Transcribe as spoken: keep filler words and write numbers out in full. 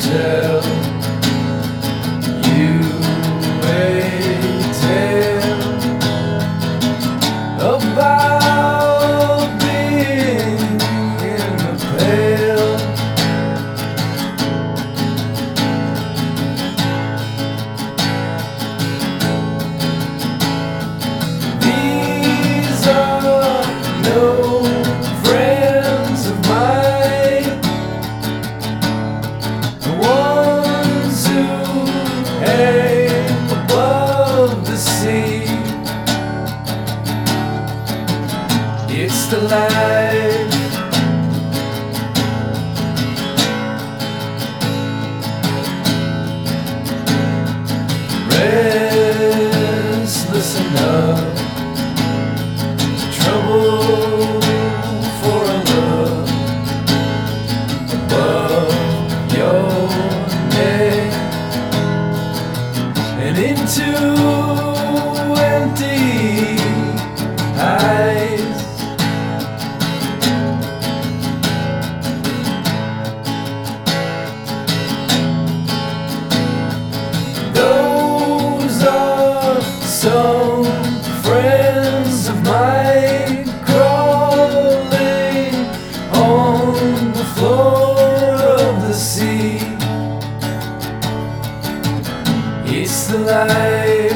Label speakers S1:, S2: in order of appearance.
S1: tell you a tale about being in the pale. These are no friends of mine, the ones who hang above the sea. It's the life restless enough to trouble for a love above your neck and into empty eyes. Those are some friends of mine crawling on the floor of the sea. It's the life